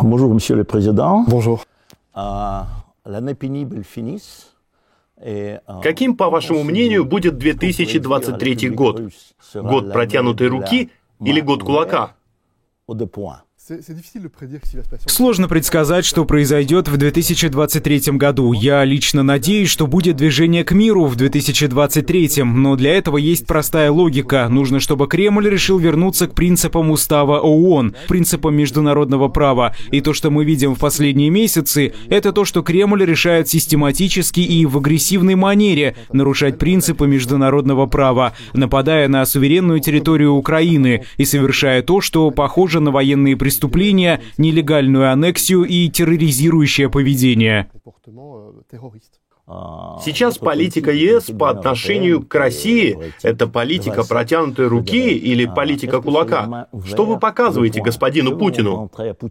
Bonjour, Monsieur le Président. Bonjour. L'année pénible finisse. Каким, по вашему мнению, будет 2023 год? Год протянутой руки или год кулака? Сложно предсказать, что произойдет в 2023 году. Я лично надеюсь, что будет движение к миру в 2023, но для этого есть простая логика. Нужно, чтобы Кремль решил вернуться к принципам устава ООН, принципам международного права. И то, что мы видим в последние месяцы, это то, что Кремль решает систематически и в агрессивной манере нарушать принципы международного права, нападая на суверенную территорию Украины и совершая то, что похоже на военные преступления, нелегальную аннексию и терроризирующее поведение. Сейчас политика ЕС по отношению к России – это политика протянутой руки или политика кулака? Что вы показываете господину Путину?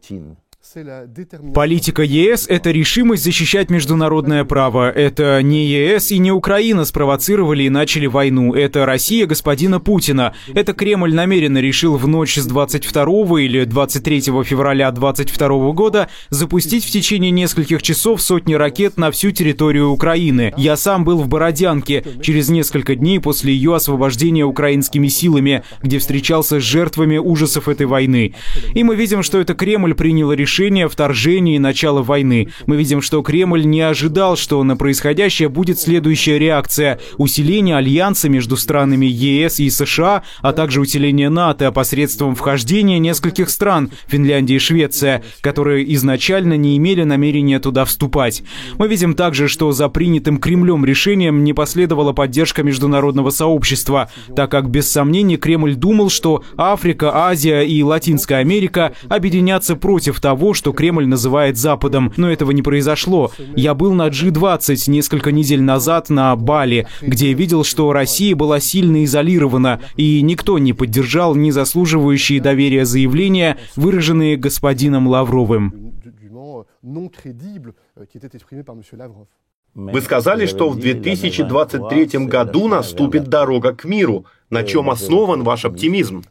Политика ЕС — это решимость защищать международное право. Это не ЕС и не Украина спровоцировали и начали войну. Это Россия господина Путина. Это Кремль намеренно решил в ночь с 22 или 23 февраля 2022 года запустить в течение нескольких часов сотни ракет на всю территорию Украины. Я сам был в Бородянке через несколько дней после ее освобождения украинскими силами, где встречался с жертвами ужасов этой войны. И мы видим, что это Кремль принял решение вторжения и начала войны. Мы видим, что Кремль не ожидал, что на происходящее будет следующая реакция – усиление альянса между странами ЕС и США, а также усиление НАТО посредством вхождения нескольких стран – Финляндия и Швеция, которые изначально не имели намерения туда вступать. Мы видим также, что за принятым Кремлем решением не последовала поддержка международного сообщества, так как без сомнений Кремль думал, что Африка, Азия и Латинская Америка объединятся против того, что Кремль называет Западом, но этого не произошло. Я был на G20 несколько недель назад на Бали, где видел, что Россия была сильно изолирована, и никто не поддержал незаслуживающие доверия заявления, выраженные господином Лавровым. Вы сказали, что в 2023 году наступит дорога к миру. На чем основан ваш оптимизм?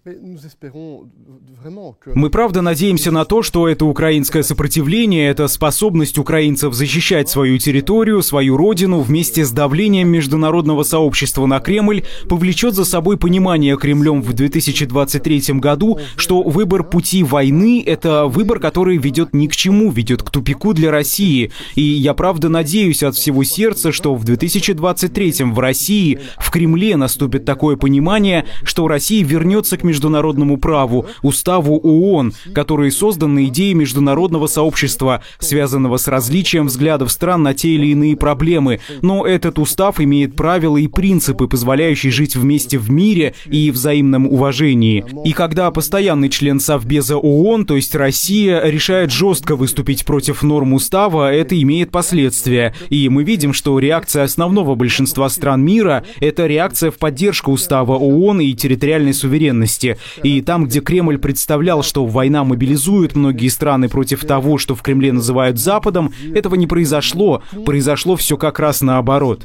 Мы правда надеемся на то, что это украинское сопротивление, это способность украинцев защищать свою территорию, свою родину вместе с давлением международного сообщества на Кремль повлечет за собой понимание Кремлем в 2023 году, что выбор пути войны — это выбор, который ведет ни к чему, ведет к тупику для России. И я правда надеюсь от всего сердца, что в 2023 в России, в Кремле наступит такое понимание, что Россия вернется к международному праву, уставу ООН, который создан на идее международного сообщества, связанного с различием взглядов стран на те или иные проблемы. Но этот устав имеет правила и принципы, позволяющие жить вместе в мире и взаимном уважении. И когда постоянный член Совбеза ООН, то есть Россия, решает жестко выступить против норм устава, это имеет последствия. И мы видим, что реакция основного большинства стран мира — это реакция в поддержку устава ООН и территориальной суверенности. И там, где Кремль представлял, что война мобилизует многие страны против того, что в Кремле называют Западом, этого не произошло. Произошло все как раз наоборот.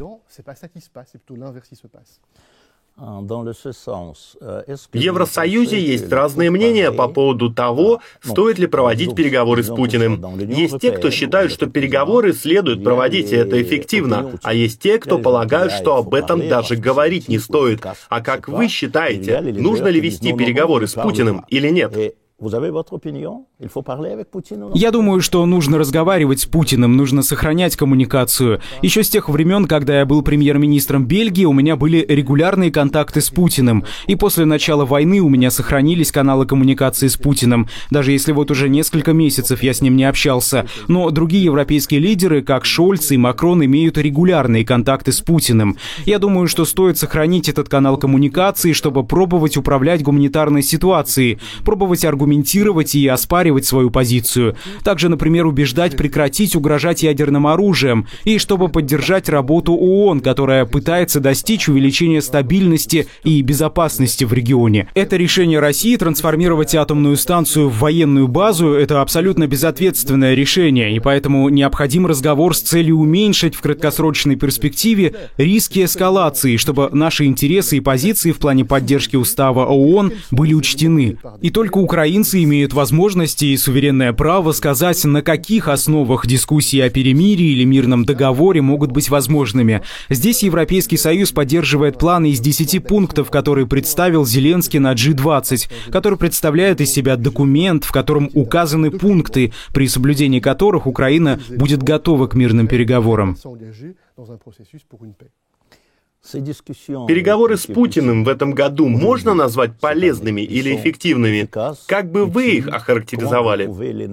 В Евросоюзе есть разные мнения по поводу того, стоит ли проводить переговоры с Путиным. Есть те, кто считают, что переговоры следует проводить, и это эффективно. А есть те, кто полагают, что об этом даже говорить не стоит. А как вы считаете, нужно ли вести переговоры с Путиным или нет? Я думаю, что нужно разговаривать с Путиным, нужно сохранять коммуникацию. Еще с тех времен, когда я был премьер-министром Бельгии, у меня были регулярные контакты с Путиным. И после начала войны у меня сохранились каналы коммуникации с Путиным, даже если вот уже несколько месяцев я с ним не общался. Но другие европейские лидеры, как Шольц и Макрон, имеют регулярные контакты с Путиным. Я думаю, что стоит сохранить этот канал коммуникации, чтобы пробовать управлять гуманитарной ситуацией, пробовать аргументировать и оспаривать свою позицию. Также, например, убеждать прекратить угрожать ядерным оружием и чтобы поддержать работу ООН, которая пытается достичь увеличения стабильности и безопасности в регионе. Это решение России трансформировать атомную станцию в военную базу — это абсолютно безответственное решение, и поэтому необходим разговор с целью уменьшить в краткосрочной перспективе риски эскалации, чтобы наши интересы и позиции в плане поддержки устава ООН были учтены. И только Украина украинцы имеют возможность и суверенное право сказать, на каких основах дискуссии о перемирии или мирном договоре могут быть возможными. Здесь Европейский Союз поддерживает план из 10 пунктов, который представил Зеленский на G20, который представляет из себя документ, в котором указаны пункты, при соблюдении которых Украина будет готова к мирным переговорам. Переговоры с Путиным в этом году можно назвать полезными или эффективными? Как бы вы их охарактеризовали?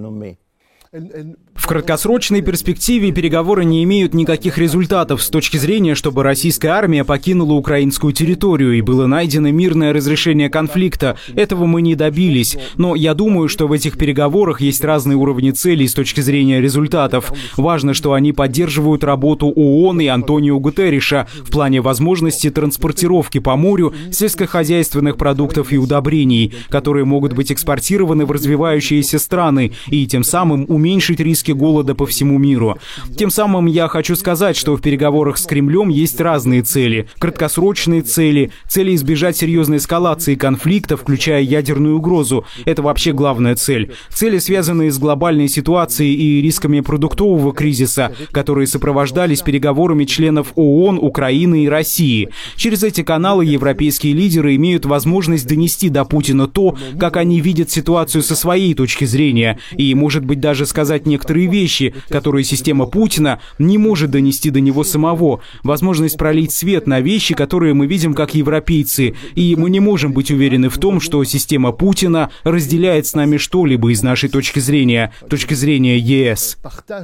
В краткосрочной перспективе переговоры не имеют никаких результатов с точки зрения, чтобы российская армия покинула украинскую территорию и было найдено мирное разрешение конфликта. Этого мы не добились. Но я думаю, что в этих переговорах есть разные уровни целей с точки зрения результатов. Важно, что они поддерживают работу ООН и Антонио Гутерриша в плане возможности транспортировки по морю сельскохозяйственных продуктов и удобрений, которые могут быть экспортированы в развивающиеся страны и тем самым уменьшить риски голода по всему миру. Тем самым я хочу сказать, что в переговорах с Кремлем есть разные цели. Краткосрочные цели, цели избежать серьезной эскалации конфликта, включая ядерную угрозу. Это вообще главная цель. Цели, связанные с глобальной ситуацией и рисками продуктового кризиса, которые сопровождались переговорами членов ООН, Украины и России. Через эти каналы европейские лидеры имеют возможность донести до Путина то, как они видят ситуацию со своей точки зрения, и, может быть, даже сказать некоторые вещи, которые система Путина не может донести до него самого. Возможность пролить свет на вещи, которые мы видим как европейцы. И мы не можем быть уверены в том, что система Путина разделяет с нами что-либо из нашей точки зрения ЕС.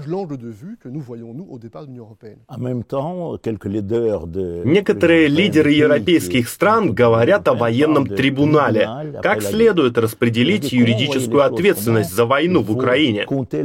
Некоторые лидеры европейских стран говорят о военном трибунале. Как следует распределить юридическую ответственность за войну в Украине?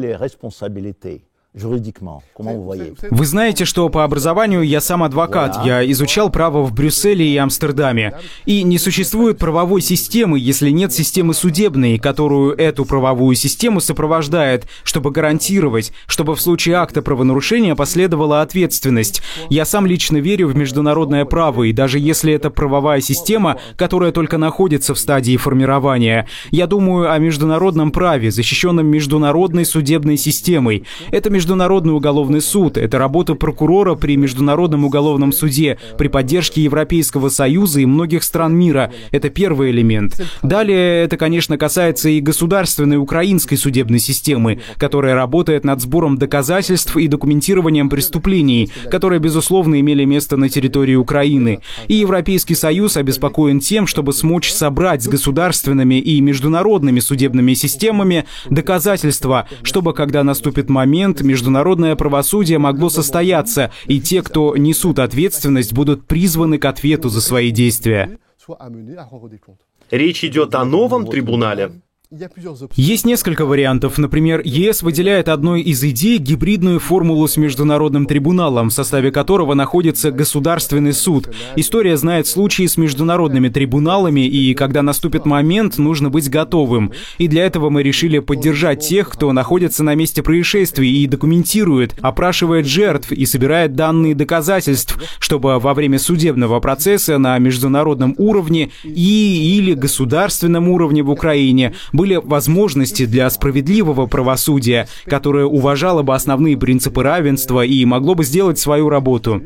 Вы знаете, что по образованию я сам адвокат. Я изучал право в Брюсселе и Амстердаме. И не существует правовой системы, если нет системы судебной, которую эту правовую систему сопровождает, чтобы гарантировать, чтобы в случае акта правонарушения последовала ответственность. Я сам лично верю в международное право, и даже если это правовая система, которая только находится в стадии формирования, я думаю о международном праве, защищенном международной судебной системой. Это Международный уголовный суд, это работа прокурора при Международном уголовном суде, при поддержке Европейского Союза и многих стран мира. Это первый элемент. Далее это, конечно, касается и государственной украинской судебной системы, которая работает над сбором доказательств и документированием преступлений, которые, безусловно, имели место на территории Украины. И Европейский Союз обеспокоен тем, чтобы смочь собрать с государственными и международными судебными системами доказательства, чтобы, когда наступит момент, международное правосудие могло состояться, и те, кто несут ответственность, будут призваны к ответу за свои действия. Речь идет о новом трибунале? Есть несколько вариантов. Например, ЕС выделяет одной из идей гибридную формулу с международным трибуналом, в составе которого находится государственный суд. История знает случаи с международными трибуналами, и когда наступит момент, нужно быть готовым. И для этого мы решили поддержать тех, кто находится на месте происшествий и документирует, опрашивает жертв и собирает данные доказательств, чтобы во время судебного процесса на международном уровне или государственном уровне в Украине были возможности для справедливого правосудия, которое уважало бы основные принципы равенства и могло бы сделать свою работу.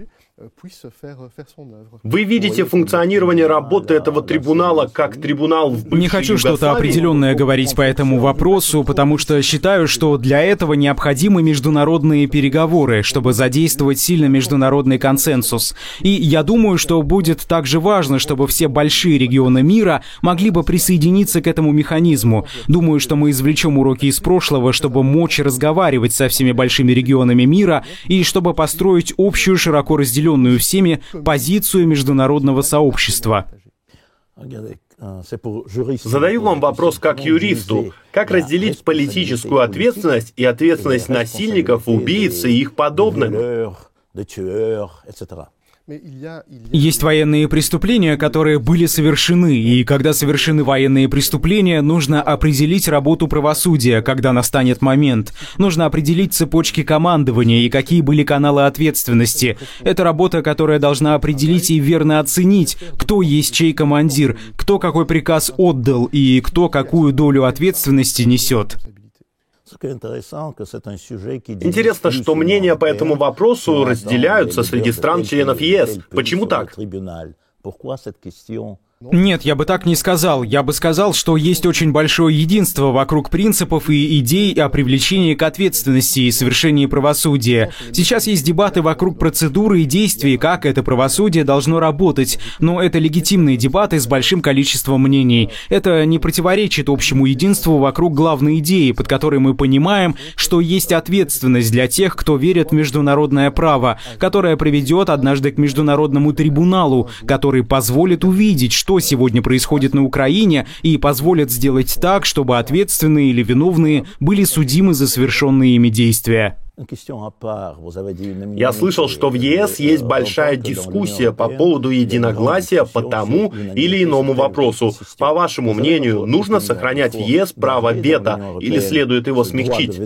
Вы видите функционирование работы этого трибунала как трибунал в бывшей Не хочу что-то Югославии? определенное говорить по этому вопросу, потому что считаю, что для этого необходимы международные переговоры, чтобы задействовать сильно международный консенсус. И я думаю, что будет также важно, чтобы все большие регионы мира могли бы присоединиться к этому механизму. Думаю, что мы извлечем уроки из прошлого, чтобы мочь разговаривать со всеми большими регионами мира и чтобы построить общую, широко разделенную всеми позицию международного сообщества. Задаю вам вопрос как юристу. Как разделить политическую ответственность и ответственность насильников, убийц и их подобных? Есть военные преступления, которые были совершены, и когда совершены военные преступления, нужно определить работу правосудия, когда настанет момент. Нужно определить цепочки командования и какие были каналы ответственности. Это работа, которая должна определить и верно оценить, кто есть чей командир, кто какой приказ отдал и кто какую долю ответственности несет. Интересно, что мнения по этому вопросу разделяются среди стран-членов ЕС. Почему так? Нет, я бы так не сказал. Я бы сказал, что есть очень большое единство вокруг принципов и идей о привлечении к ответственности и совершении правосудия. Сейчас есть дебаты вокруг процедуры и действий, как это правосудие должно работать. Но это легитимные дебаты с большим количеством мнений. Это не противоречит общему единству вокруг главной идеи, под которой мы понимаем, что есть ответственность для тех, кто верит в международное право, которое приведет однажды к международному трибуналу, который позволит увидеть, что сегодня происходит на Украине, и позволят сделать так, чтобы ответственные или виновные были судимы за совершенные ими действия. Я слышал, что в ЕС есть большая дискуссия по поводу единогласия по тому или иному вопросу. По вашему мнению, нужно сохранять в ЕС право вето или следует его смягчить?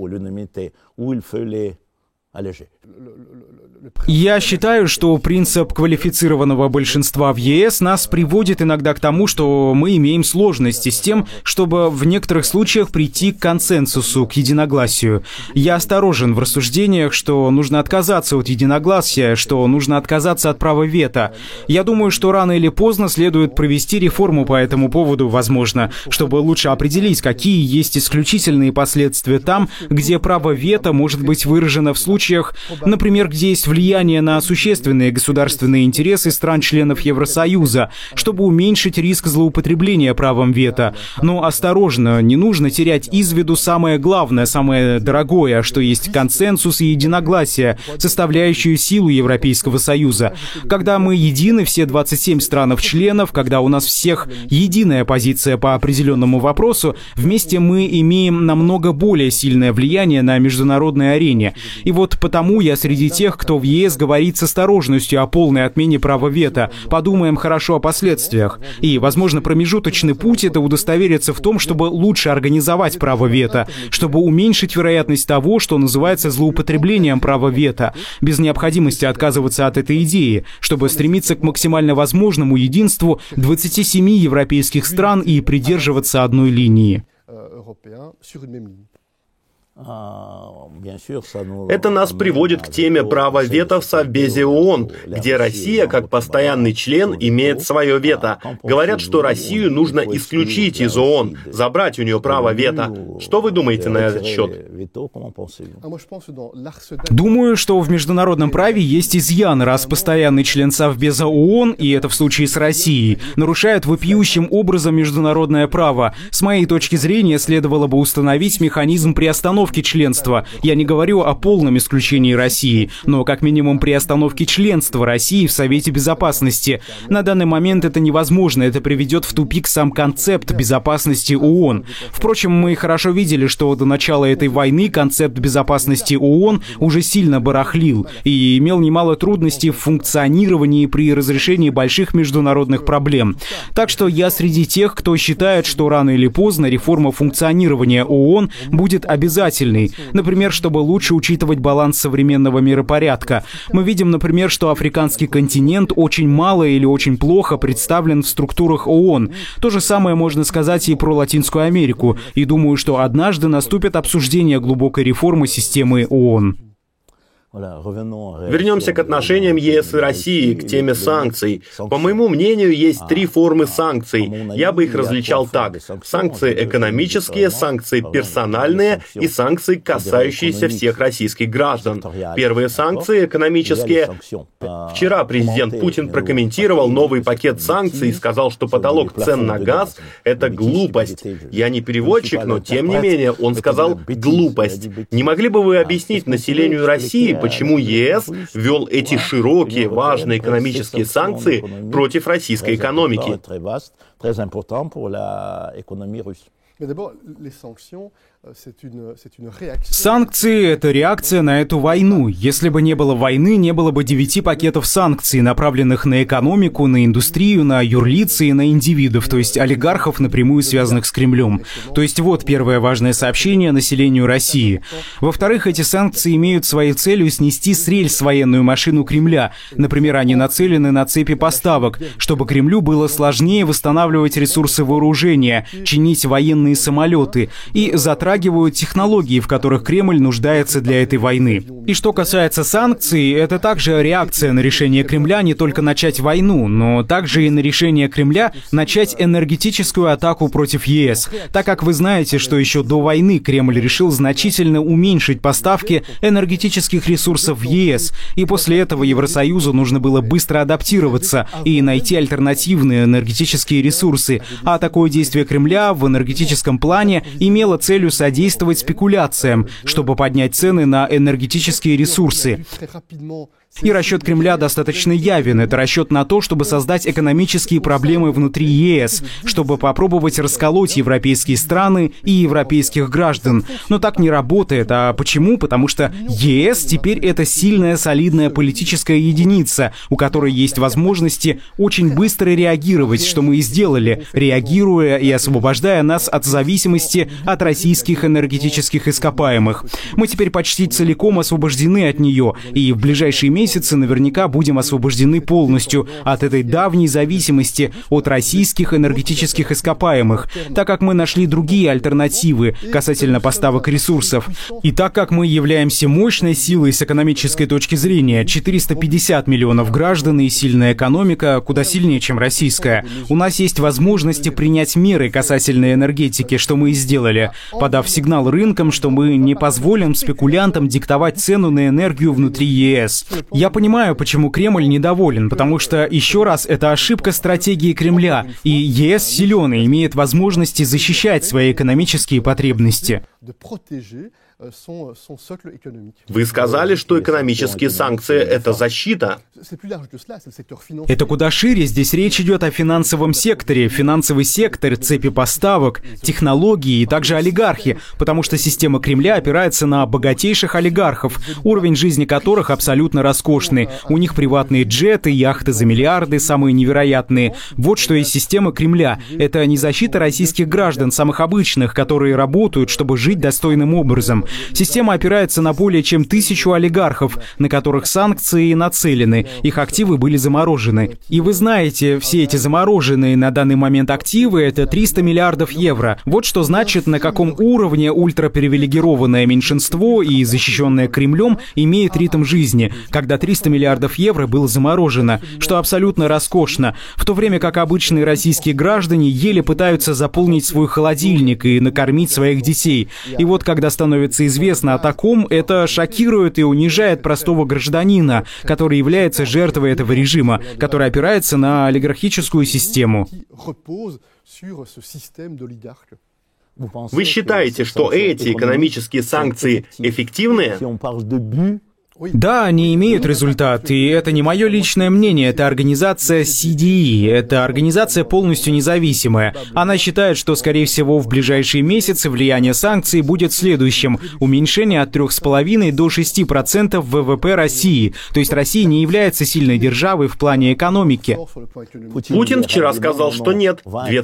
Я считаю, что принцип квалифицированного большинства в ЕС нас приводит иногда к тому, что мы имеем сложности с тем, чтобы в некоторых случаях прийти к консенсусу, к единогласию. Я осторожен в рассуждениях, что нужно отказаться от единогласия, что нужно отказаться от права вето. Я думаю, что рано или поздно следует провести реформу по этому поводу, возможно, чтобы лучше определить, какие есть исключительные последствия там, где право вето может быть выражено в случаях, например, где есть влияние на существенные государственные интересы стран-членов Евросоюза, чтобы уменьшить риск злоупотребления правом вето. Но осторожно, не нужно терять из виду самое главное, самое дорогое, что есть консенсус и единогласие, составляющую силу Европейского Союза. Когда мы едины, все 27 странов-членов, когда у нас всех единая позиция по определенному вопросу, вместе мы имеем намного более сильное влияние на международной арене. И вот потому я среди тех, кто в ЕС говорит с осторожностью о полной отмене права вето. Подумаем хорошо о последствиях. И, возможно, промежуточный путь — это удостовериться в том, чтобы лучше организовать право вето, чтобы уменьшить вероятность того, что называется злоупотреблением права вето, без необходимости отказываться от этой идеи, чтобы стремиться к максимально возможному единству 27 европейских стран и придерживаться одной линии. Это нас приводит к теме права вето в Совбезе ООН, где Россия, как постоянный член, имеет свое вето. Говорят, что Россию нужно исключить из ООН, забрать у нее право вето. Что вы думаете на этот счет? Думаю, что в международном праве есть изъян, раз постоянный член Совбеза ООН, и это в случае с Россией, нарушает вопиющим образом международное право. С моей точки зрения, следовало бы установить механизм приостановки членства. Я не говорю о полном исключении России, но как минимум приостановке членства России в Совете Безопасности. На данный момент это невозможно, это приведет в тупик сам концепт безопасности ООН. Впрочем, мы хорошо видели, что до начала этой войны концепт безопасности ООН уже сильно барахлил и имел немало трудностей в функционировании при разрешении больших международных проблем. Так что я среди тех, кто считает, что рано или поздно реформа функционирования ООН будет обязательной. Например, чтобы лучше учитывать баланс современного миропорядка. Мы видим, например, что африканский континент очень мало или очень плохо представлен в структурах ООН. То же самое можно сказать и про Латинскую Америку. И думаю, что однажды наступит обсуждение глубокой реформы системы ООН. Вернемся к отношениям ЕС и России, к теме санкций. По моему мнению, есть три формы санкций. Я бы их различал так. Санкции экономические, санкции персональные и санкции, касающиеся всех российских граждан. Первые санкции экономические. Вчера президент Путин прокомментировал новый пакет санкций и сказал, что потолок цен на газ — это глупость. Я не переводчик, но тем не менее он сказал «глупость». Не могли бы вы объяснить населению России, почему ЕС ввел эти широкие, важные экономические санкции против российской экономики? Санкции — это реакция на эту войну. Если бы не было войны, не было бы 9 пакетов санкций, направленных на экономику, на индустрию, на юрлицы и на индивидов, то есть олигархов, напрямую связанных с Кремлем. То есть вот первое важное сообщение населению России. Во-вторых, эти санкции имеют своей целью снести с рельс военную машину Кремля. Например, они нацелены на цепи поставок, чтобы Кремлю было сложнее восстанавливать ресурсы вооружения, чинить военные самолеты и затрагивают технологии, в которых Кремль нуждается для этой войны. И что касается санкций, это также реакция на решение Кремля не только начать войну, но также и на решение Кремля начать энергетическую атаку против ЕС, так как вы знаете, что еще до войны Кремль решил значительно уменьшить поставки энергетических ресурсов в ЕС, и после этого Евросоюзу нужно было быстро адаптироваться и найти альтернативные энергетические ресурсы, а такое действие Кремля в энергетическом плане имело целью содействовать спекуляциям, чтобы поднять цены на энергетические ресурсы. И расчет Кремля достаточно явен. Это расчет на то, чтобы создать экономические проблемы внутри ЕС, чтобы попробовать расколоть европейские страны и европейских граждан. Но так не работает. А почему? Потому что ЕС теперь это сильная, солидная политическая единица, у которой есть возможности очень быстро реагировать, что мы и сделали, реагируя и освобождая нас от зависимости от российских энергетических ископаемых. Мы теперь почти целиком освобождены от нее, и в ближайшие месяцы наверняка будем освобождены полностью от этой давней зависимости от российских энергетических ископаемых, так как мы нашли другие альтернативы касательно поставок ресурсов. И так как мы являемся мощной силой с экономической точки зрения, 450 миллионов граждан и сильная экономика, куда сильнее, чем российская, у нас есть возможности принять меры касательно энергетики, что мы и сделали, подав сигнал рынкам, что мы не позволим спекулянтам диктовать цену на энергию внутри ЕС. Я понимаю, почему Кремль недоволен, потому что, еще раз, это ошибка стратегии Кремля, и ЕС силен и имеет возможности защищать свои экономические потребности. Вы сказали, что экономические санкции — это защита. Это куда шире. Здесь речь идет о финансовом секторе. Финансовый сектор, цепи поставок, технологии и также олигархи, потому что система Кремля опирается на богатейших олигархов, уровень жизни которых абсолютно роскошный. У них приватные джеты, яхты за миллиарды, самые невероятные. Вот что есть система Кремля. Это не защита российских граждан, самых обычных, которые работают, чтобы жить достойным образом. Система опирается на более чем 1000 олигархов, на которых санкции нацелены, их активы были заморожены. И вы знаете, все эти замороженные на данный момент активы — это 300 миллиардов евро. Вот что значит, на каком уровне ультрапривилегированное меньшинство и защищенное Кремлем имеет ритм жизни, когда 300 миллиардов евро было заморожено, что абсолютно роскошно, в то время как обычные российские граждане еле пытаются заполнить свой холодильник и накормить своих детей. И вот когда становится известно о таком, это шокирует и унижает простого гражданина, который является жертвой этого режима, который опирается на олигархическую систему. Вы считаете, что эти экономические санкции эффективные? Да, они имеют результат, и это не мое личное мнение, это организация CDE, это организация полностью независимая. Она считает, что, скорее всего, в ближайшие месяцы влияние санкций будет следующим: уменьшение от 3,5 до 6% ВВП России, то есть Россия не является сильной державой в плане экономики. Путин вчера сказал, что нет,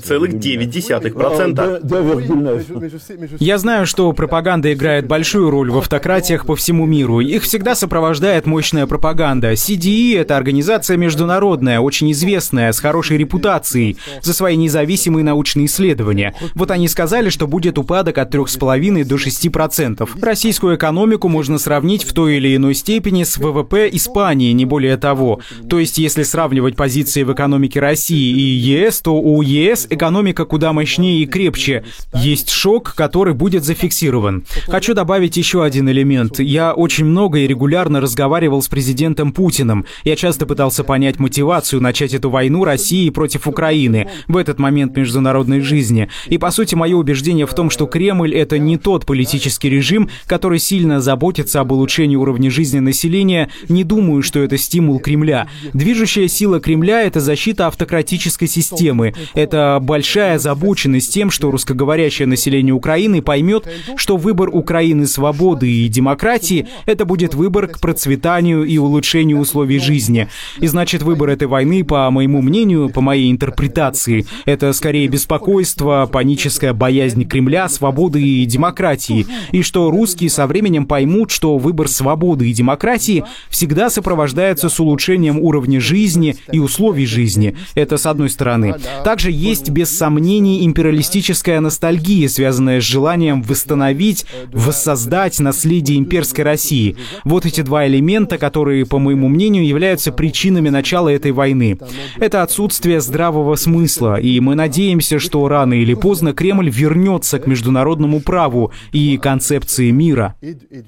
2,9%. Я знаю, что пропаганда играет большую роль в автократиях по всему миру, их всегда сопровождает мощная пропаганда. CDE — это организация международная, очень известная, с хорошей репутацией за свои независимые научные исследования. Вот они сказали, что будет упадок от 3,5 до 6%. Российскую экономику можно сравнить в той или иной степени с ВВП Испании, не более того. То есть, если сравнивать позиции в экономике России и ЕС, то у ЕС экономика куда мощнее и крепче. Есть шок, который будет зафиксирован. Хочу добавить еще один элемент. Я очень много и регулярно регулярно разговаривал с президентом Путиным. Я часто пытался понять мотивацию начать эту войну России против Украины в этот момент международной жизни. И, по сути, мое убеждение в том, что Кремль — это не тот политический режим, который сильно заботится об улучшении уровня жизни населения. Не думаю, что это стимул Кремля. Движущая сила Кремля — это защита автократической системы. Это большая озабоченность тем, что русскоговорящее население Украины поймет, что выбор Украины свободы и демократии — это будет выбор к процветанию и улучшению условий жизни. И значит, выбор этой войны, по моему мнению, по моей интерпретации, это скорее беспокойство, паническая боязнь Кремля, свободы и демократии. И что русские со временем поймут, что выбор свободы и демократии всегда сопровождается с улучшением уровня жизни и условий жизни. Это с одной стороны. Также есть, без сомнений, империалистическая ностальгия, связанная с желанием восстановить, воссоздать наследие имперской России. Вот эти два элемента, которые, по моему мнению, являются причинами начала этой войны. Это отсутствие здравого смысла, и мы надеемся, что рано или поздно Кремль вернется к международному праву и концепции мира.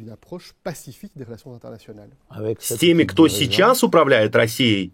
С теми, кто сейчас управляет Россией?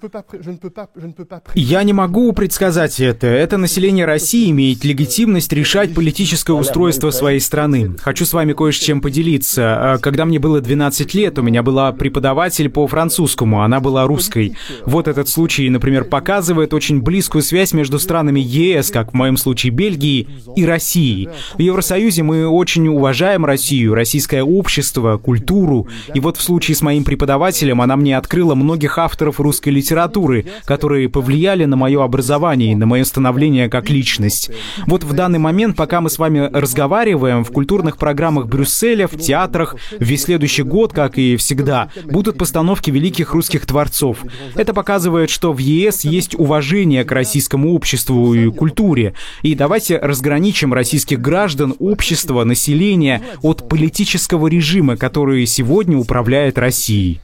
Я не могу предсказать это. Это население России имеет легитимность решать политическое устройство своей страны. Хочу с вами кое с чем поделиться. Когда мне было 12 лет, у меня была преподаватель по французскому, она была русской. Вот этот случай, например, показывает очень близкую связь между странами ЕС, как в моем случае Бельгии, и Россией. В Евросоюзе мы очень уважаем Россию, российское общество, культуру. И вот в случае с моим преподавателем она мне открыла многих авторов русской литературы, которые повлияли на мое образование и на мое становление как личность. Вот в данный момент, пока мы с вами разговариваем, в культурных программах Брюсселя, в театрах, весь следующий год, как и всегда, будут постановки великих русских творцов. Это показывает, что в ЕС есть уважение к российскому обществу и культуре. И давайте разграничим российских граждан, общество, население от политического режима, который сегодня управляет Россией.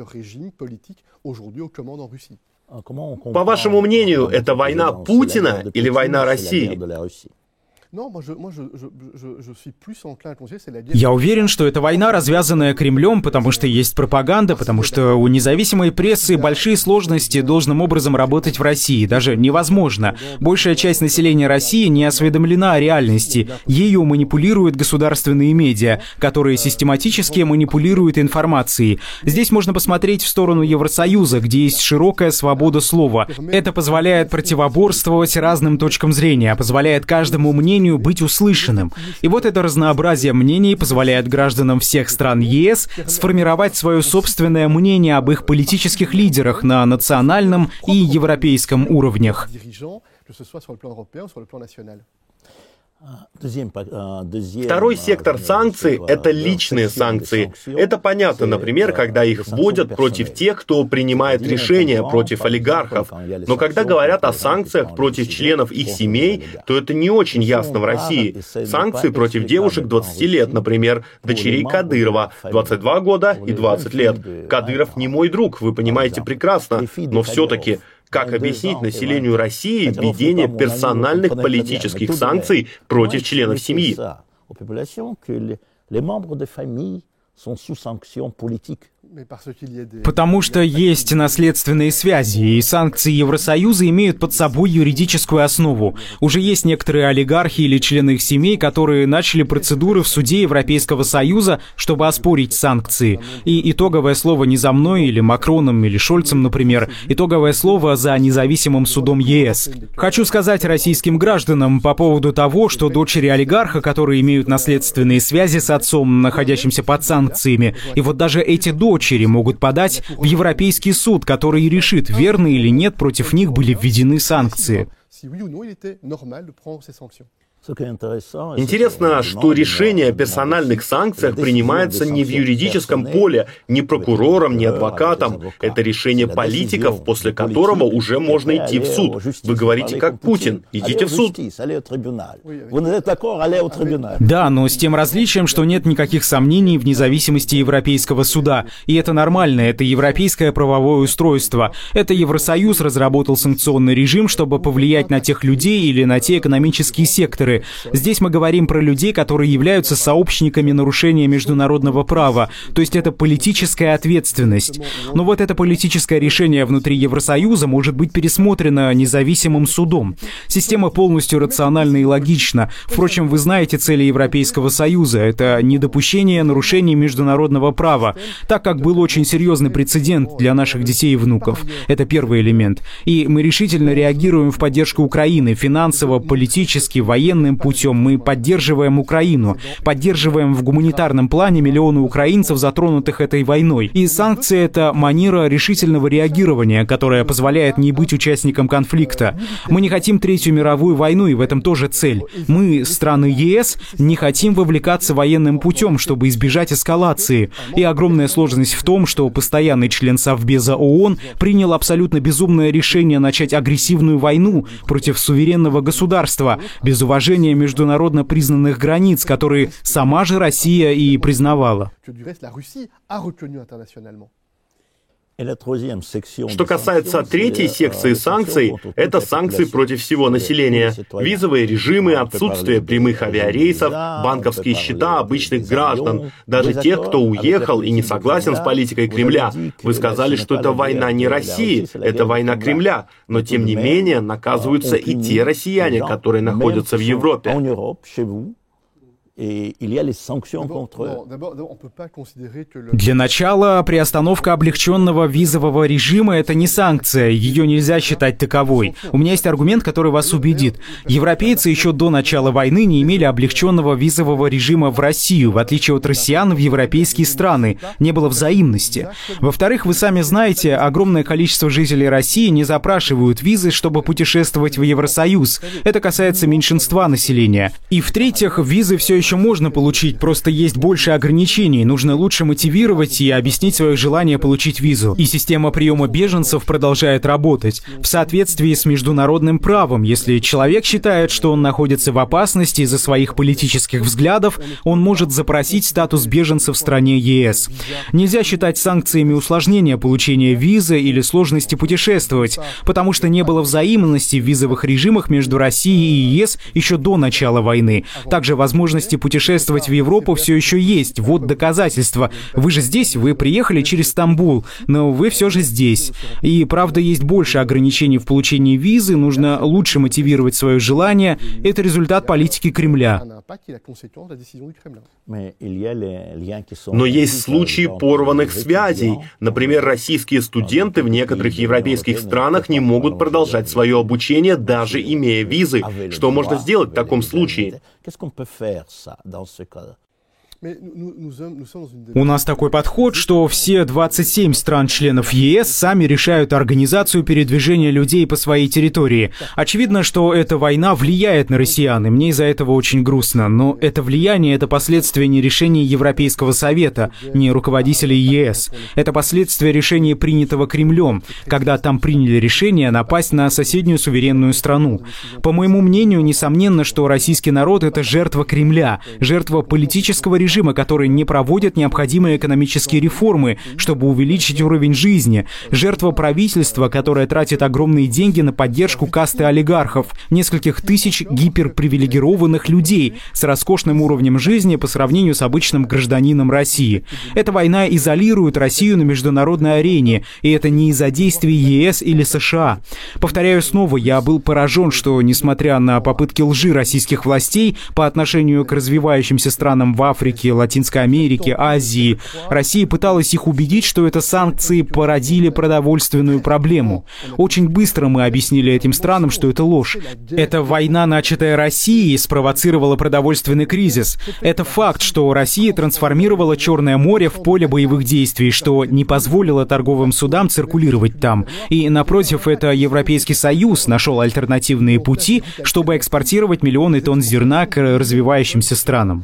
По вашему мнению, это война Путина или война России? Я уверен, что это война, развязанная Кремлем, потому что есть пропаганда, потому что у независимой прессы большие сложности должным образом работать в России. Даже невозможно. Большая часть населения России не осведомлена о реальности. Ею манипулируют государственные медиа, которые систематически манипулируют информацией. Здесь можно посмотреть в сторону Евросоюза, где есть широкая свобода слова. Это позволяет противоборствовать разным точкам зрения, позволяет каждому мнению быть услышанным. И вот это разнообразие мнений позволяет гражданам всех стран ЕС сформировать свое собственное мнение об их политических лидерах на национальном и европейском уровнях. Второй сектор санкций — это личные санкции. Это понятно, например, когда их вводят против тех, кто принимает решения против олигархов. Но когда говорят о санкциях против членов их семей, то это не очень ясно в России. Санкции против девушек 20 лет, например, дочерей Кадырова, 22 года и 20 лет. Кадыров не мой друг, вы понимаете прекрасно, но все-таки... Как объяснить населению России введение персональных политических санкций против членов семьи? Потому что есть наследственные связи, и санкции Евросоюза имеют под собой юридическую основу. Уже есть некоторые олигархи или члены их семей, которые начали процедуры в суде Европейского Союза, чтобы оспорить санкции. И итоговое слово не за мной, или Макроном, или Шольцем, например. Итоговое слово за независимым судом ЕС. Хочу сказать российским гражданам по поводу того, что дочери олигарха, которые имеют наследственные связи с отцом, находящимся под санкциями, и вот даже эти дочери могут подать в Европейский суд, который решит, верно или нет против них были введены санкции. Интересно, что решение о персональных санкциях принимается не в юридическом поле, ни прокурором, ни адвокатом. Это решение политиков, после которого уже можно идти в суд. Вы говорите, как Путин, идите в суд. Да, но с тем различием, что нет никаких сомнений в независимости Европейского суда. И это нормально, это европейское правовое устройство. Это Евросоюз разработал санкционный режим, чтобы повлиять на тех людей или на те экономические секторы, инсайдеры. Здесь мы говорим про людей, которые являются сообщниками нарушения международного права, то есть это политическая ответственность. Но вот это политическое решение внутри Евросоюза может быть пересмотрено независимым судом. Система полностью рациональна и логична. Впрочем, вы знаете цели Европейского Союза. Это недопущение нарушений международного права, так как был очень серьезный прецедент для наших детей и внуков. Это первый элемент. И мы решительно реагируем в поддержку Украины финансово, политически, военным путем. Мы поддерживаем Украину, поддерживаем в гуманитарном плане миллионы украинцев, затронутых этой войной. И санкции — это манера решительного реагирования, которая позволяет не быть участником конфликта. Мы не хотим Третью мировую войну, и в этом тоже цель. Мы, страны ЕС, не хотим вовлекаться военным путем, чтобы избежать эскалации. И огромная сложность в том, что постоянный член Совбеза ООН принял абсолютно безумное решение начать агрессивную войну против суверенного государства, без уважения международно признанных границ, которые сама же Россия и признавала. Что касается третьей секции санкций, это санкции против всего населения. Визовые режимы, отсутствие прямых авиарейсов, банковские счета обычных граждан, даже тех, кто уехал и не согласен с политикой Кремля. Вы сказали, что это война не России, это война Кремля, но тем не менее наказываются и те россияне, которые находятся в Европе. Для начала, приостановка облегченного визового режима — это не санкция, ее нельзя считать таковой. У меня есть аргумент, который вас убедит. Европейцы еще до начала войны не имели облегченного визового режима в Россию, в отличие от россиян в европейские страны. Не было взаимности. Во-вторых, вы сами знаете, огромное количество жителей России не запрашивают визы, чтобы путешествовать в Евросоюз. Это касается меньшинства населения. И в-третьих, визы все еще можно получить, просто есть больше ограничений. Нужно лучше мотивировать и объяснить свое желание получить визу. И система приема беженцев продолжает работать в соответствии с международным правом. Если человек считает, что он находится в опасности из-за своих политических взглядов, он может запросить статус беженца в стране ЕС. Нельзя считать санкциями усложнения получения визы или сложности путешествовать, потому что не было взаимности в визовых режимах между Россией и ЕС еще до начала войны. Также возможности путешествовать в Европу все еще есть. Вот доказательства. Вы же здесь, вы приехали через Стамбул, но вы все же здесь. И, правда, есть больше ограничений в получении визы, нужно лучше мотивировать свое желание. Это результат политики Кремля. Но есть случаи порванных связей. Например, российские студенты в некоторых европейских странах не могут продолжать свое обучение, даже имея визы. Что можно сделать в таком случае? У нас такой подход, что все 27 стран-членов ЕС сами решают организацию передвижения людей по своей территории. Очевидно, что эта война влияет на россиян, и мне из-за этого очень грустно. Но это влияние — это последствия не решения Европейского Совета, не руководителей ЕС. Это последствия решения, принятого Кремлем, когда там приняли решение напасть на соседнюю суверенную страну. По моему мнению, несомненно, что российский народ — это жертва Кремля, жертва политического режима, который не проводит необходимые экономические реформы, чтобы увеличить уровень жизни, жертва правительства, которое тратит огромные деньги на поддержку касты олигархов, нескольких тысяч гиперпривилегированных людей с роскошным уровнем жизни по сравнению с обычным гражданином России. Эта война изолирует Россию на международной арене, и это не из-за действий ЕС или США. Повторяю снова, я был поражен, что, несмотря на попытки лжи российских властей по отношению к развивающимся странам в Африке, Латинской Америке, Азии, Россия пыталась их убедить, что это санкции породили продовольственную проблему. Очень быстро мы объяснили этим странам, что это ложь. Эта война, начатая Россией, спровоцировала продовольственный кризис. Это факт, что Россия трансформировала Черное море в поле боевых действий, что не позволило торговым судам циркулировать там. И, напротив, это Европейский Союз нашел альтернативные пути, чтобы экспортировать миллионы тонн зерна к развивающимся странам.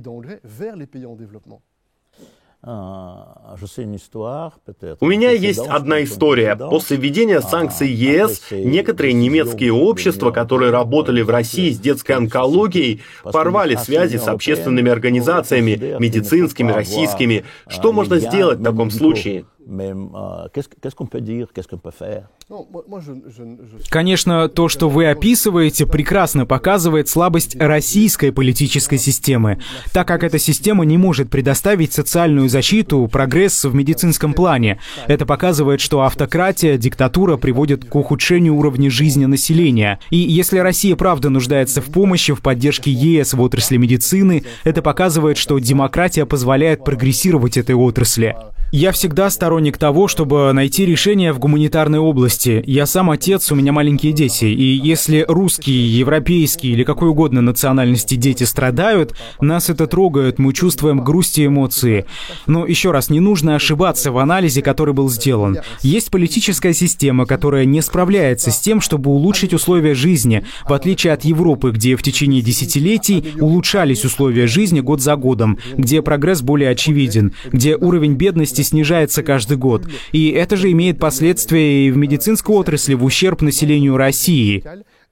У меня есть одна история. После введения санкций ЕС некоторые немецкие общества, которые работали в России с детской онкологией, порвали связи с общественными организациями, медицинскими, российскими. Что можно сделать в таком случае? Конечно, то, что вы описываете, прекрасно показывает слабость российской политической системы, так как эта система не может предоставить социальную защиту, прогресс в медицинском плане. Это показывает, что автократия, диктатура приводит к ухудшению уровня жизни населения. И если Россия правда нуждается в помощи, в поддержке ЕС в отрасли медицины, это показывает, что демократия позволяет прогрессировать этой отрасли. Я всегда сторонник того, чтобы найти решение в гуманитарной области. Я сам отец, у меня маленькие дети, и если русские, европейские или какой угодно национальности дети страдают, нас это трогает, мы чувствуем грусть и эмоции. Но еще раз, не нужно ошибаться в анализе, который был сделан. Есть политическая система, которая не справляется с тем, чтобы улучшить условия жизни, в отличие от Европы, где в течение десятилетий улучшались условия жизни год за годом, где прогресс более очевиден, где уровень бедности снижается каждый год. И это же имеет последствия и в медицинской отрасли в ущерб населению России.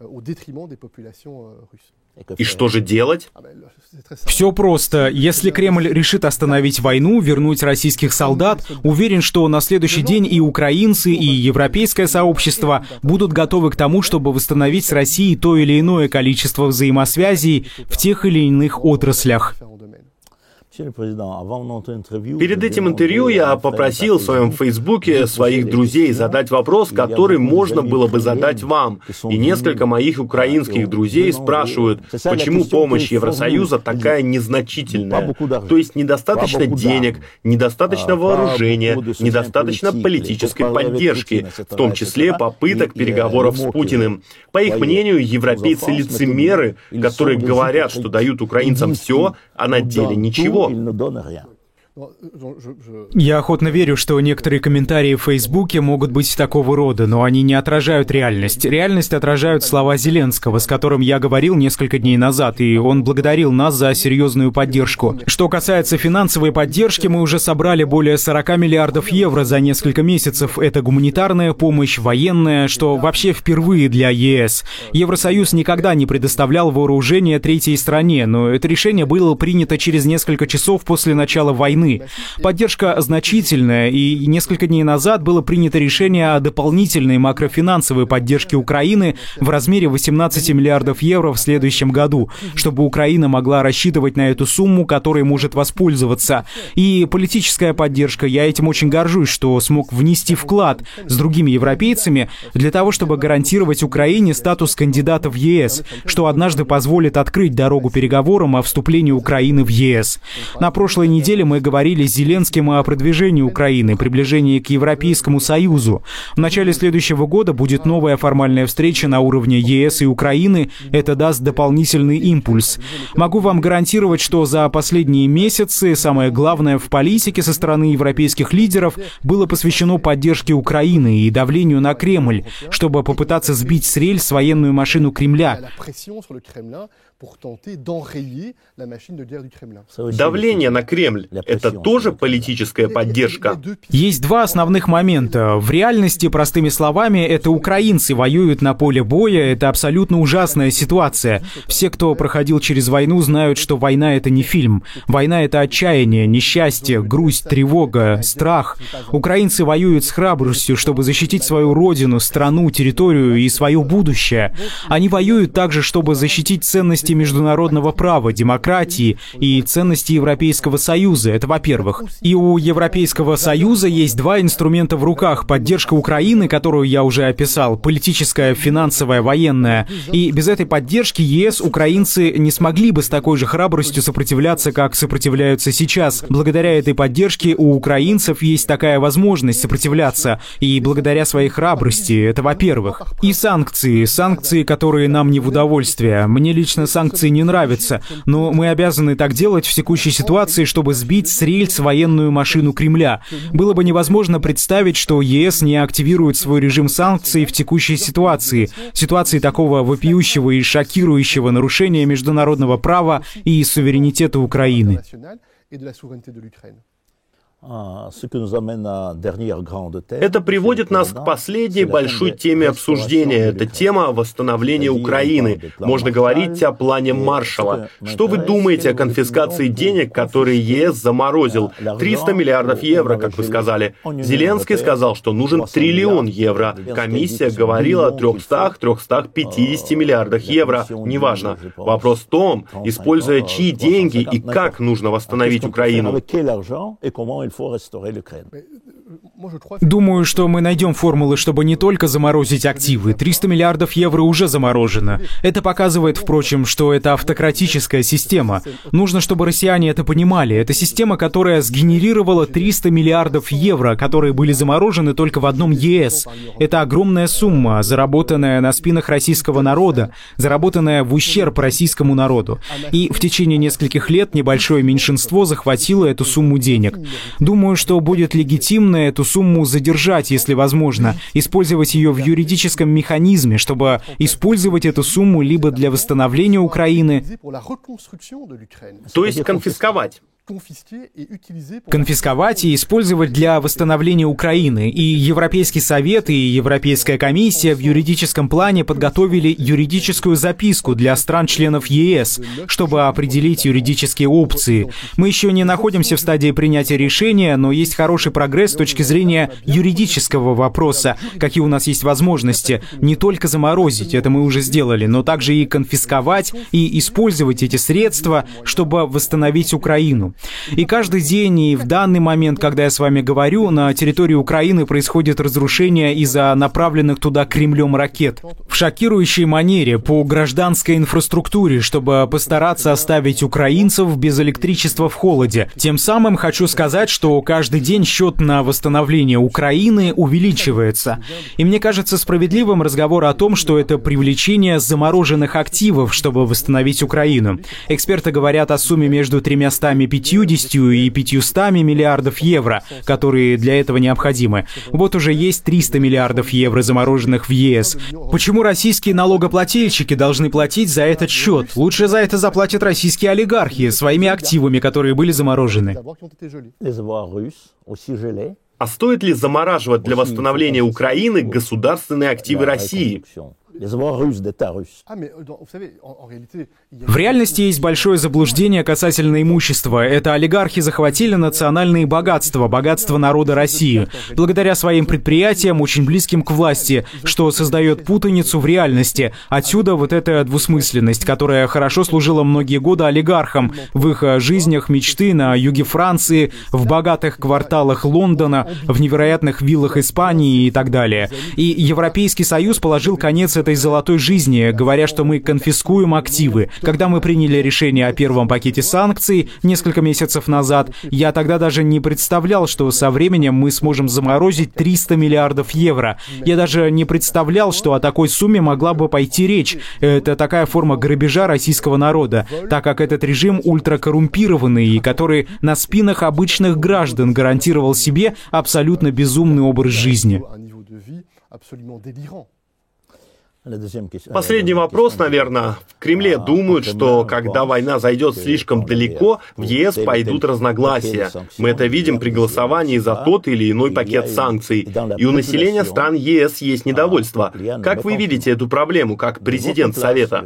И что же делать? Все просто. Если Кремль решит остановить войну, вернуть российских солдат, уверен, что на следующий день и украинцы, и европейское сообщество будут готовы к тому, чтобы восстановить с Россией то или иное количество взаимосвязей в тех или иных отраслях. Перед этим интервью я попросил в своем Фейсбуке своих друзей задать вопрос, который можно было бы задать вам. И несколько моих украинских друзей спрашивают, почему помощь Евросоюза такая незначительная. То есть недостаточно денег, недостаточно вооружения, недостаточно политической поддержки, в том числе попыток переговоров с Путиным. По их мнению, европейцы лицемеры, которые говорят, что дают украинцам все, а на деле ничего. Я охотно верю, что некоторые комментарии в Фейсбуке могут быть такого рода, но они не отражают реальность. Реальность отражают слова Зеленского, с которым я говорил несколько дней назад, и он благодарил нас за серьезную поддержку. Что касается финансовой поддержки, мы уже собрали более 40 миллиардов евро за несколько месяцев. Это гуманитарная помощь, военная, что вообще впервые для ЕС. Евросоюз никогда не предоставлял вооружение третьей стране, но это решение было принято через несколько часов после начала войны. Поддержка значительная, и несколько дней назад было принято решение о дополнительной макрофинансовой поддержке Украины в размере 18 миллиардов евро в следующем году, чтобы Украина могла рассчитывать на эту сумму, которой может воспользоваться. И политическая поддержка, я этим очень горжусь, что смог внести вклад с другими европейцами для того, чтобы гарантировать Украине статус кандидата в ЕС, что однажды позволит открыть дорогу переговорам о вступлении Украины в ЕС. На прошлой неделе мы говорили с Зеленским о продвижении Украины, приближении к Европейскому Союзу. В начале следующего года будет новая формальная встреча на уровне ЕС и Украины. Это даст дополнительный импульс. Могу вам гарантировать, что за последние месяцы самое главное в политике со стороны европейских лидеров было посвящено поддержке Украины и давлению на Кремль, чтобы попытаться сбить с рельс военную машину Кремля. Давление на Кремль — это тоже политическая поддержка? Есть два основных момента. В реальности, простыми словами, это украинцы воюют на поле боя, это абсолютно ужасная ситуация. Все, кто проходил через войну, знают, что война — это не фильм. Война — это отчаяние, несчастье, грусть, тревога, страх. Украинцы воюют с храбростью, чтобы защитить свою родину, страну, территорию и свое будущее. Они воюют также, чтобы защитить ценности международного права, демократии и ценности Европейского Союза. Это во-первых. И у Европейского Союза есть два инструмента в руках. Поддержка Украины, которую я уже описал, политическая, финансовая, военная. И без этой поддержки ЕС украинцы не смогли бы с такой же храбростью сопротивляться, как сопротивляются сейчас. Благодаря этой поддержке у украинцев есть такая возможность сопротивляться. И благодаря своей храбрости, это во-первых. И санкции. Санкции, которые нам не в удовольствие. Мне лично санкции не нравятся, но мы обязаны так делать в текущей ситуации, чтобы сбить с рельс военную машину Кремля. Было бы невозможно представить, что ЕС не активирует свой режим санкций в текущей ситуации такого вопиющего и шокирующего нарушения международного права и суверенитета Украины. Это приводит нас к последней большой теме обсуждения. Это тема восстановления Украины. Можно говорить о плане Маршалла. Что вы думаете о конфискации денег, которые ЕС заморозил? 300 миллиардов евро, как вы сказали. Зеленский сказал, что нужен 1 триллион евро. Комиссия говорила о 300-350 миллиардах евро. Неважно. Вопрос в том, используя чьи деньги и как нужно восстановить Украину. Думаю, что мы найдем формулы, чтобы не только заморозить активы. 300 миллиардов евро уже заморожено. Это показывает, впрочем, что это автократическая система. Нужно, чтобы россияне это понимали. Это система, которая сгенерировала 300 миллиардов евро, которые были заморожены только в одном ЕС. Это огромная сумма, заработанная на спинах российского народа, заработанная в ущерб российскому народу. И в течение нескольких лет небольшое меньшинство захватило эту сумму денег. Думаю, что будет легитимно эту сумму задержать, если возможно, использовать ее в юридическом механизме, чтобы использовать эту сумму либо для восстановления Украины, то есть конфисковать. Конфисковать и использовать для восстановления Украины. И Европейский Совет, и Европейская комиссия в юридическом плане подготовили юридическую записку для стран-членов ЕС, чтобы определить юридические опции. Мы еще не находимся в стадии принятия решения, но есть хороший прогресс с точки зрения юридического вопроса, какие у нас есть возможности. Не только заморозить, это мы уже сделали, но также и конфисковать, и использовать эти средства, чтобы восстановить Украину. И каждый день, и в данный момент, когда я с вами говорю, на территории Украины происходит разрушение из-за направленных туда Кремлем ракет. В шокирующей манере по гражданской инфраструктуре, чтобы постараться оставить украинцев без электричества в холоде. Тем самым хочу сказать, что каждый день счет на восстановление Украины увеличивается. И мне кажется справедливым разговор о том, что это привлечение замороженных активов, чтобы восстановить Украину. Эксперты говорят о сумме между 350 и 500 миллиардов евро, которые для этого необходимы. Вот уже есть 300 миллиардов евро, замороженных в ЕС. Почему российские налогоплательщики должны платить за этот счет? Лучше за это заплатят российские олигархи своими активами, которые были заморожены. А стоит ли замораживать для восстановления Украины государственные активы России? В реальности есть большое заблуждение касательно имущества. Это олигархи захватили национальные богатства, богатство народа России, благодаря своим предприятиям, очень близким к власти, что создает путаницу в реальности. Отсюда вот эта двусмысленность, которая хорошо служила многие годы олигархам в их жизнях мечты на юге Франции, в богатых кварталах Лондона, в невероятных виллах Испании и так далее. И Европейский Союз положил конец этой золотой жизни, говоря, что мы конфискуем активы. Когда мы приняли решение о первом пакете санкций несколько месяцев назад, я тогда даже не представлял, что со временем мы сможем заморозить 300 миллиардов евро. Я даже не представлял, что о такой сумме могла бы пойти речь. Это такая форма грабежа российского народа, так как этот режим ультракоррумпированный, и который на спинах обычных граждан гарантировал себе абсолютно безумный образ жизни. Последний вопрос, наверное. В Кремле думают, что когда война зайдет слишком далеко, в ЕС пойдут разногласия. Мы это видим при голосовании за тот или иной пакет санкций. И у населения стран ЕС есть недовольство. Как вы видите эту проблему, как президент Совета?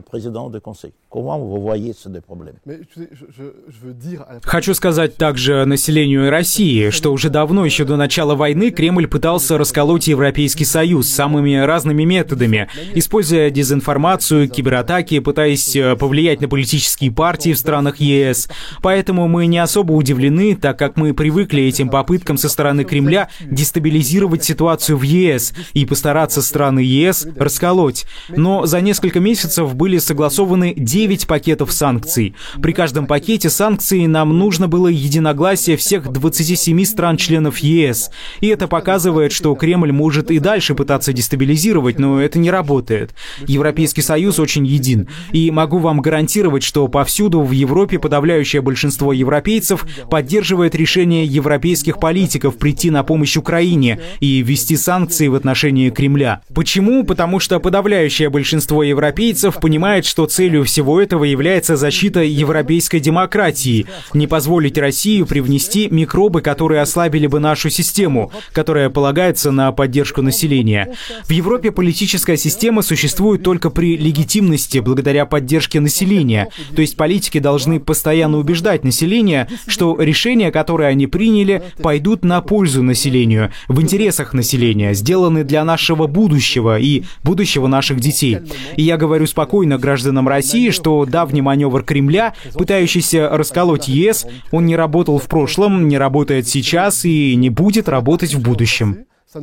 Хочу сказать также населению России, что уже давно, еще до начала войны, Кремль пытался расколоть Европейский Союз самыми разными методами, используя дезинформацию, кибератаки, пытаясь повлиять на политические партии в странах ЕС. Поэтому мы не особо удивлены, так как мы привыкли этим попыткам со стороны Кремля дестабилизировать ситуацию в ЕС и постараться страны ЕС расколоть. Но за несколько месяцев были согласованы 9 пакетов санкций. При каждом пакете санкций нам нужно было единогласие всех 27 стран-членов ЕС. И это показывает, что Кремль может и дальше пытаться дестабилизировать, но это не работает. работает. Европейский Союз очень един. И могу вам гарантировать, что повсюду в Европе подавляющее большинство европейцев поддерживает решение европейских политиков прийти на помощь Украине и ввести санкции в отношении Кремля. Почему? Потому что подавляющее большинство европейцев понимает, что целью всего этого является защита европейской демократии, не позволить России привнести микробы, которые ослабили бы нашу систему, которая полагается на поддержку населения. В Европе политическая система существует только при легитимности, благодаря поддержке населения. То есть политики должны постоянно убеждать население, что решения, которые они приняли, пойдут на пользу населению, в интересах населения, сделаны для нашего будущего и будущего наших детей. И я говорю спокойно гражданам России, что давний маневр Кремля, пытающийся расколоть ЕС, он не работал в прошлом, не работает сейчас и не будет работать в будущем.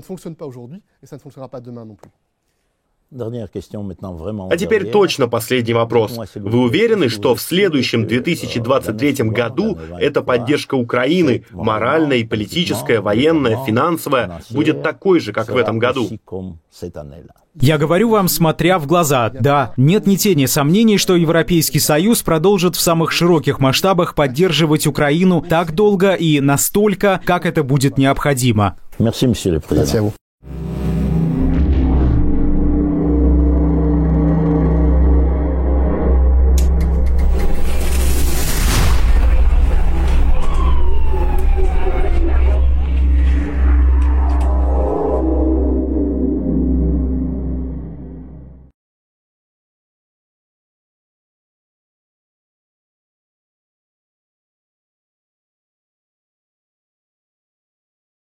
А теперь точно последний вопрос. Вы уверены, что в следующем 2023 году эта поддержка Украины, моральная и политическая, военная, финансовая, будет такой же, как в этом году? Я говорю вам, смотря в глаза, да, нет ни тени сомнений, что Европейский Союз продолжит в самых широких масштабах поддерживать Украину так долго и настолько, как это будет необходимо. Merci, monsieur le président.